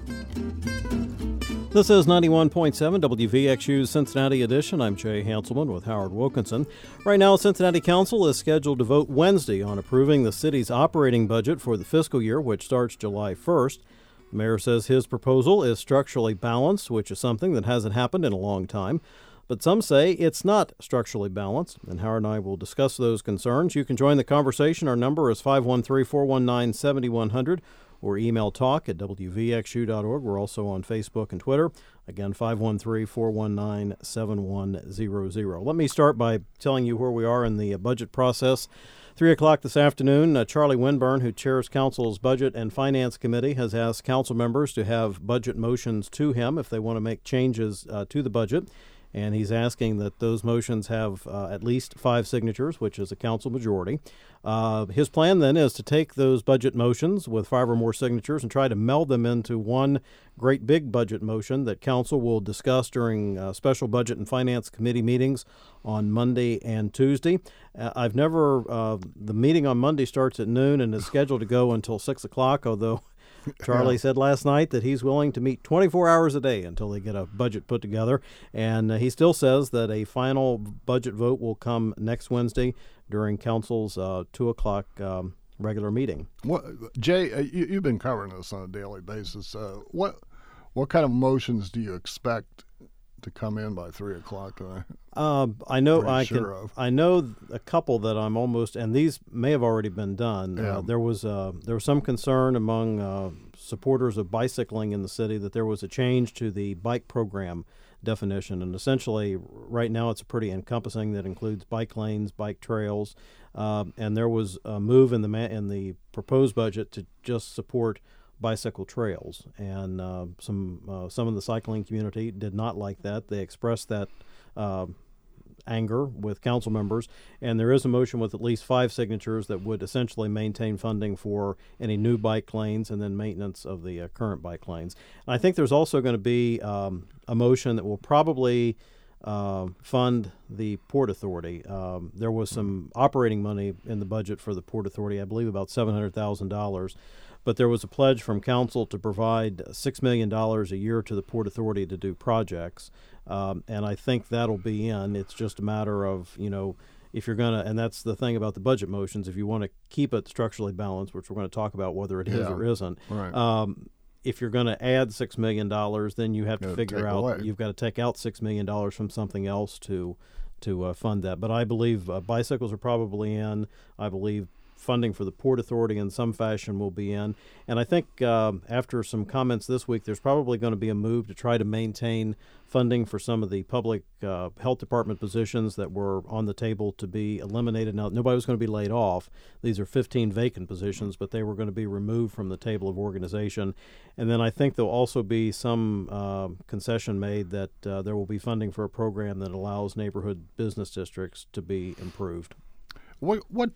This is 91.7 WVXU's Cincinnati edition. I'm Jay Hanselman with Howard Wilkinson. Right now, Cincinnati Council is scheduled to vote Wednesday on approving the city's operating budget for the fiscal year, which starts July 1st. The mayor says his proposal is structurally balanced, which is something that hasn't happened in a long time. But some say it's not structurally balanced, and Howard and I will discuss those concerns. You can join the conversation. Our number is 513-419-7100. or email talk at wvxu.org. We're also on Facebook and Twitter. Again, 513-419-7100. Let me start by telling you where we are in the budget process. 3 o'clock this afternoon, Charlie Winburn, who chairs Council's Budget and Finance Committee, has asked Council members to have budget motions to him if they want to make changes to the budget. And he's asking that those motions have at least 5 signatures, which is a council majority. His plan then is to take those budget motions with 5 or more signatures and try to meld them into one great big budget motion that council will discuss during special budget and finance committee meetings on Monday and Tuesday. The meeting on Monday starts at noon and is scheduled to go until 6 o'clock, although Charlie said last night that he's willing to meet 24 hours a day until they get a budget put together. And he still says that a final budget vote will come next Wednesday during council's 2 o'clock regular meeting. Jay, you've been covering this on a daily basis. What kind of motions do you expect to come in by 3 o'clock today? I know a couple that I'm almost, and these may have already been done. Yeah. There was some concern among supporters of bicycling in the city that there was a change to the bike program definition, and essentially right now it's pretty encompassing that includes bike lanes, bike trails, and there was a move in the proposed budget to just support bicycle trails, and some of the cycling community did not like that. They expressed that anger with council members, and there is a motion with at least 5 signatures that would essentially maintain funding for any new bike lanes and then maintenance of the current bike lanes. And I think there's also going to be a motion that will probably fund the Port Authority. There was some operating money in the budget for the Port Authority, I believe about $700,000. But there was a pledge from council to provide $6 million a year to the Port Authority to do projects. And I think that'll be in. It's just a matter of, if you're going to, and that's the thing about the budget motions, if you want to keep it structurally balanced, which we're going to talk about whether it is or isn't, right. If you're going to add $6 million, then you have to figure out, you've got to take out $6 million from something else to fund that. But I believe bicycles are probably in. I believe funding for the Port Authority in some fashion will be in. And I think after some comments this week, there's probably going to be a move to try to maintain funding for some of the public health department positions that were on the table to be eliminated. Now, nobody was going to be laid off. These are 15 vacant positions, but they were going to be removed from the table of organization. And then I think there'll also be some concession made that there will be funding for a program that allows neighborhood business districts to be improved. What's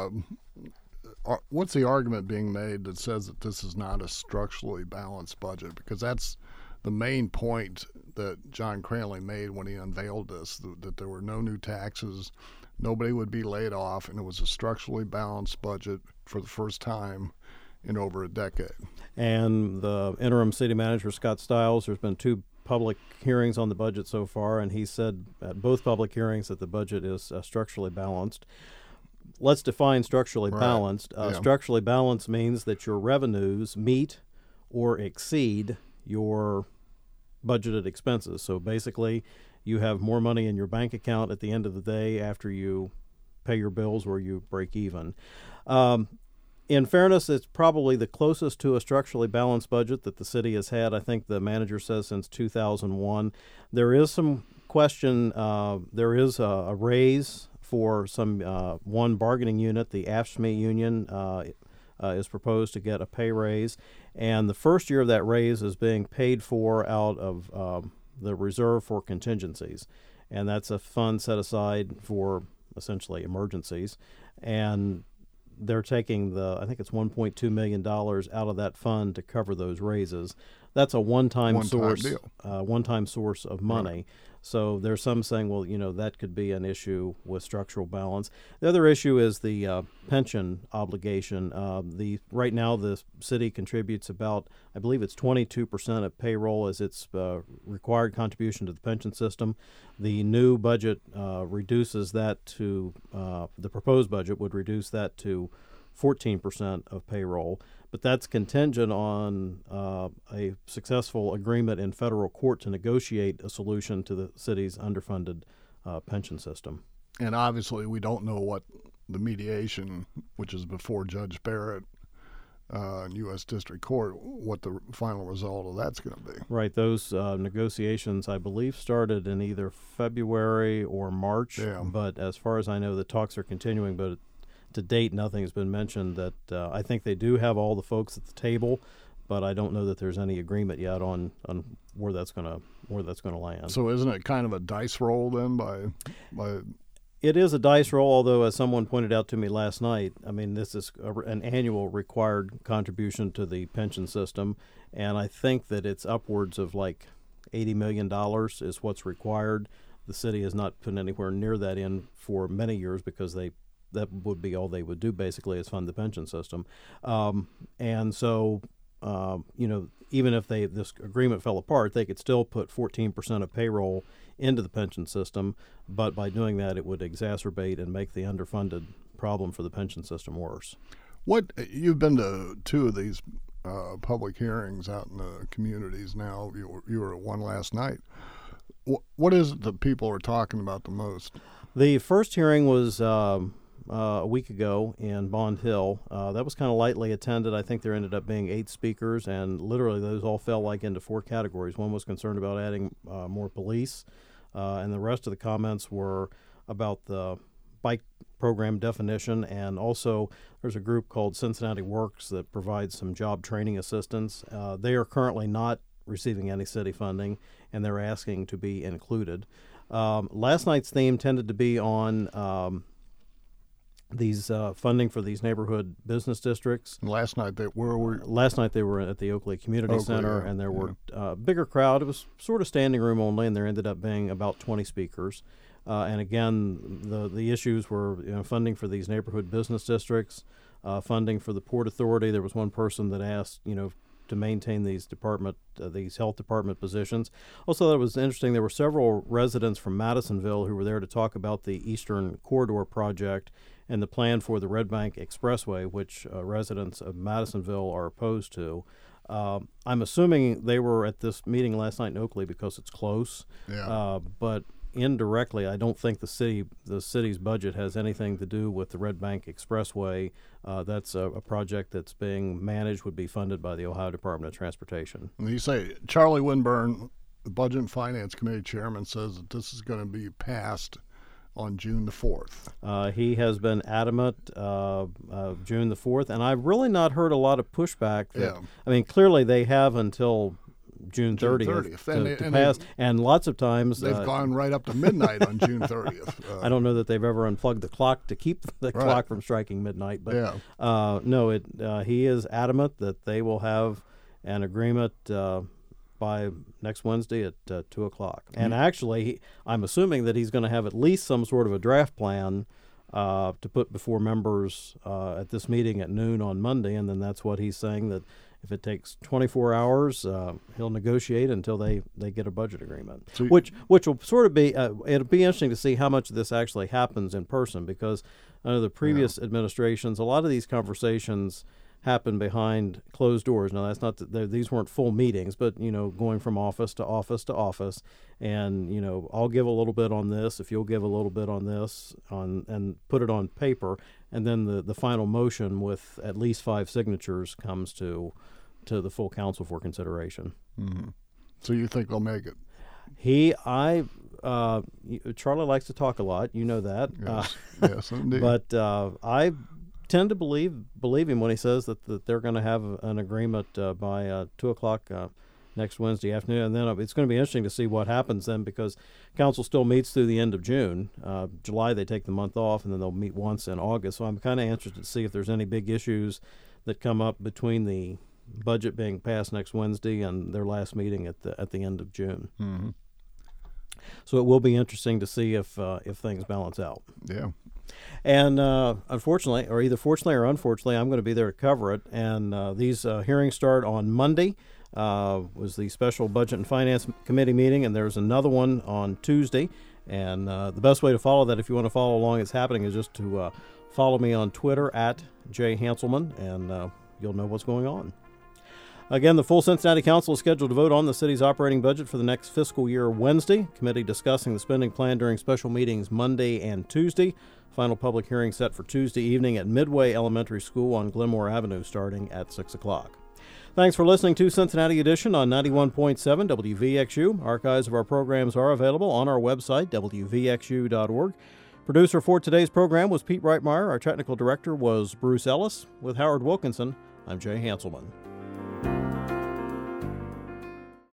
the argument being made that says that this is not a structurally balanced budget? Because that's the main point that John Cranley made when he unveiled this, that there were no new taxes, nobody would be laid off, and it was a structurally balanced budget for the first time in over a decade. And the interim city manager, Scott Stiles, there's been 2 public hearings on the budget so far, and he said at both public hearings that the budget is structurally balanced. Let's define structurally balanced. Structurally balanced means that your revenues meet or exceed your budgeted expenses. So basically, you have more money in your bank account at the end of the day after you pay your bills or you break even. In fairness, it's probably the closest to a structurally balanced budget that the city has had, I think the manager says, since 2001. There is some question. There is a raise for some one bargaining unit. The AFSCME union is proposed to get a pay raise, and the first year of that raise is being paid for out of the reserve for contingencies, and that's a fund set aside for essentially emergencies, and they're taking I think it's $1.2 million out of that fund to cover those raises. That's a one-time source of money. Right. So there's some saying, well, that could be an issue with structural balance. The other issue is the pension obligation. Right now the city contributes about, I believe it's 22% of payroll as its required contribution to the pension system. The new budget reduces that to, the proposed budget would reduce that to 14% of payroll, but that's contingent on a successful agreement in federal court to negotiate a solution to the city's underfunded pension system. And obviously, we don't know what the mediation, which is before Judge Barrett in U.S. District Court, what the final result of that's going to be. Right. Those negotiations, I believe, started in either February or March. Yeah. But as far as I know, the talks are continuing, but to date, nothing has been mentioned. That I think they do have all the folks at the table, but I don't know that there's any agreement yet on where that's gonna land. So isn't it kind of a dice roll then by It is a dice roll, although as someone pointed out to me last night, I mean, this is an annual required contribution to the pension system, and I think that it's upwards of like $80 million is what's required. The city has not put anywhere near that in for many years because that would be all they would do basically is fund the pension system. And so, even if this agreement fell apart, they could still put 14% of payroll into the pension system, but by doing that, it would exacerbate and make the underfunded problem for the pension system worse. You've been to two of these public hearings out in the communities now. You were at one last night. What is it that people are talking about the most? The first hearing was a week ago in Bond Hill. That was kind of lightly attended. I think there ended up being 8 speakers, and literally those all fell into 4 categories. One was concerned about adding more police, and the rest of the comments were about the bike program definition, and also there's a group called Cincinnati Works that provides some job training assistance. They are currently not receiving any city funding, and they're asking to be included. Last night's theme tended to be on these funding for these neighborhood business districts. Last night they were. Last night they were at the Oakley Community Center, and there were bigger crowd. It was sort of standing room only, and there ended up being about 20 speakers. And again, the issues were funding for these neighborhood business districts, funding for the Port Authority. There was one person that asked, to maintain these health department positions. Also, that was interesting. There were several residents from Madisonville who were there to talk about the Eastern Corridor project and the plan for the Red Bank Expressway, which residents of Madisonville are opposed to. I'm assuming they were at this meeting last night in Oakley because it's close. Yeah. But indirectly, I don't think the city's budget has anything to do with the Red Bank Expressway. That's a project that's being managed, would be funded by the Ohio Department of Transportation. And you say Charlie Winburn, the Budget and Finance Committee chairman, says that this is going to be passed on June the 4th. He has been adamant June the 4th, and I've really not heard a lot of pushback. I mean, clearly they have until June 30th to pass, and lots of times they've gone right up to midnight on June 30th. I don't know that they've ever unplugged the clock to keep the clock from striking midnight, but he is adamant that they will have an agreement by next Wednesday at 2 o'clock. And actually, I'm assuming that he's going to have at least some sort of a draft plan to put before members at this meeting at noon on Monday, and then that's what he's saying, that if it takes 24 hours, he'll negotiate until they get a budget agreement, which will sort of be, it'll be interesting to see how much of this actually happens in person, because under the previous administrations, a lot of these conversations happen behind closed doors. Now, that's not these weren't full meetings, but going from office to office to office, and I'll give a little bit on this if you'll give a little bit on this, and put it on paper, and then the final motion with at least 5 signatures comes to the full council for consideration. Mm-hmm. So you think they'll make it? Charlie likes to talk a lot. You know that. Yes, indeed. But I tend to believe him when he says that they're going to have an agreement by 2 o'clock next Wednesday afternoon. And then it's going to be interesting to see what happens then, because council still meets through the end of June. July they take the month off, and then they'll meet once in August. So I'm kind of interested to see if there's any big issues that come up between the budget being passed next Wednesday and their last meeting at the end of June. Mm-hmm. So it will be interesting to see if things balance out. Yeah. And unfortunately, or either fortunately or unfortunately, I'm going to be there to cover it. And these hearings start on Monday. Was the special Budget and Finance Committee meeting, and there's another one on Tuesday. And the best way to follow that, if you want to follow along it's happening, is just to follow me on Twitter at @JHanselman, and you'll know what's going on. Again, the full Cincinnati Council is scheduled to vote on the city's operating budget for the next fiscal year Wednesday. Committee discussing the spending plan during special meetings Monday and Tuesday. Final public hearing set for Tuesday evening at Midway Elementary School on Glenmore Avenue starting at 6 o'clock. Thanks for listening to Cincinnati Edition on 91.7 WVXU. Archives of our programs are available on our website, wvxu.org. Producer for today's program was Pete Reitmeyer. Our technical director was Bruce Ellis. With Howard Wilkinson, I'm Jay Hanselman.